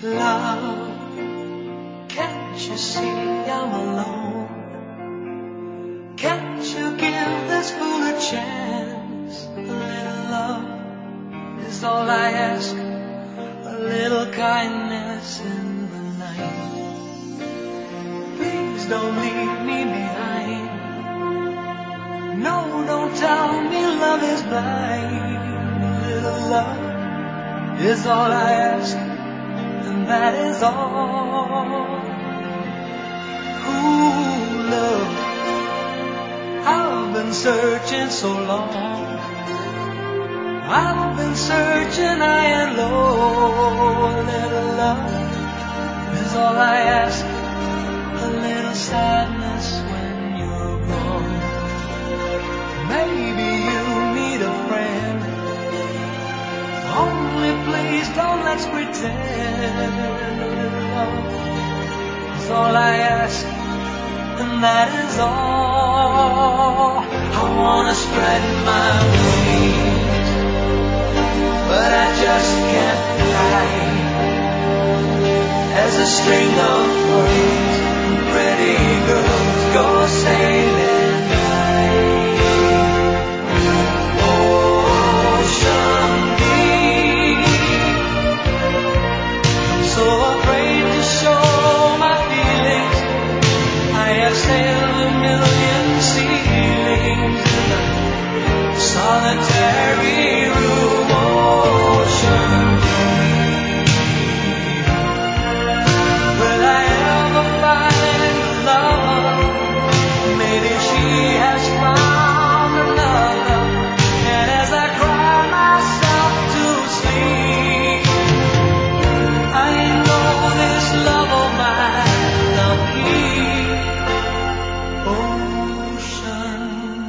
Love, can't you see I'm alone? Can't you give this fool a chance? A little love is all I ask. A little kindness in the night. Please don't leave me behind. No, don't tell me love is blind. A little love is all I ask, and that is all. Ooh, love, I've been searching so long. I've been searching high and low. A little love is all I ask. A little sadness when you're gone. Maybe you need a friend. Only please don't let's pretend. A little love is all I ask, and that is all. I wanna spread my wings, but I just can't fly. As a string of pearls, pretty girls go sailing high. Ocean deep, I'm so afraid to show my feelings. I have sailed a million ceilings in the solitary room. Ocean deep, will I ever find love? Maybe she has found another. And as I cry myself to sleep, I know this love of mine will keep. Ocean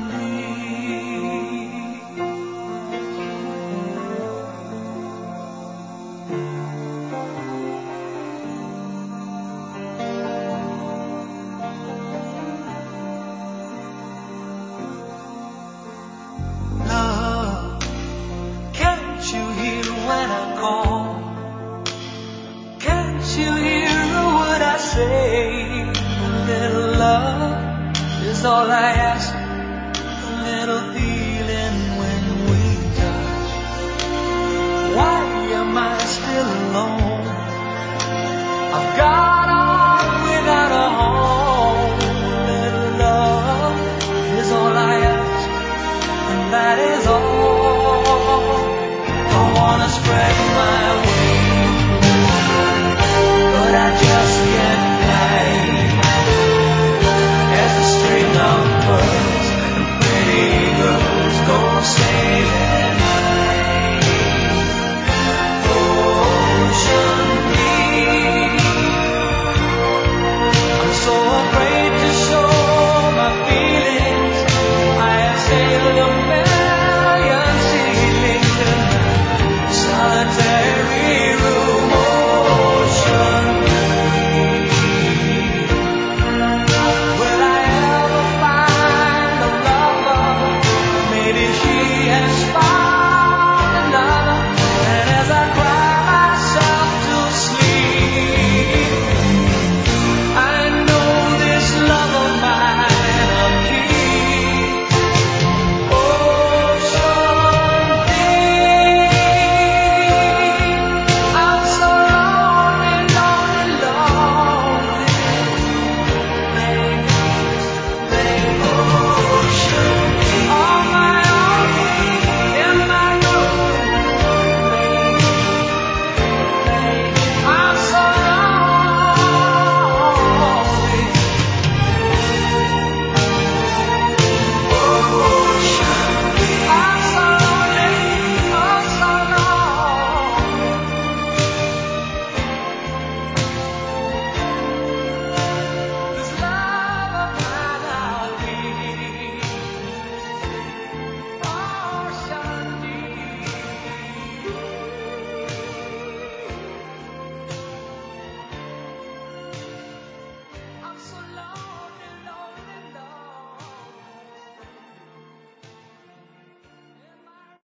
love, can't you hear when I call? Can't you hear what I say? A little love is all I ask. A little feeling when we touch. Why am I still alone? I've got on without a home. A little love is all I ask, and that is all. I wanna spread